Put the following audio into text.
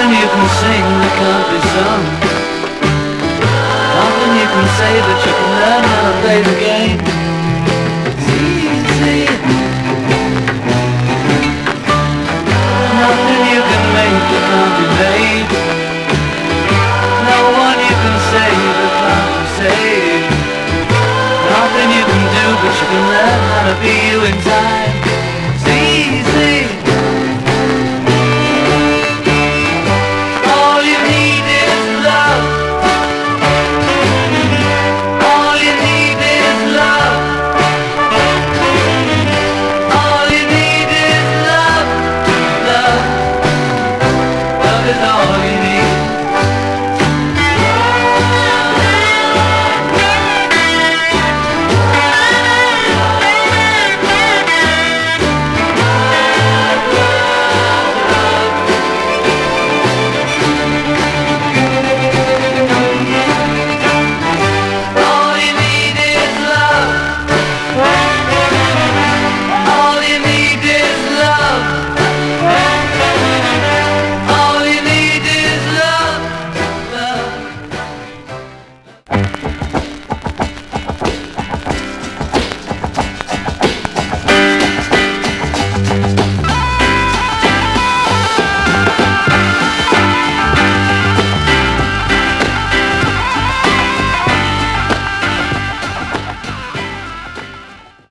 Nothing you can sing that can't be sung. Nothing you can say that you can learn how to play the game. It's easy. Nothing you can make that can't be made. No one you can save that can't be saved. Nothing you can do but you can learn how to be you inside.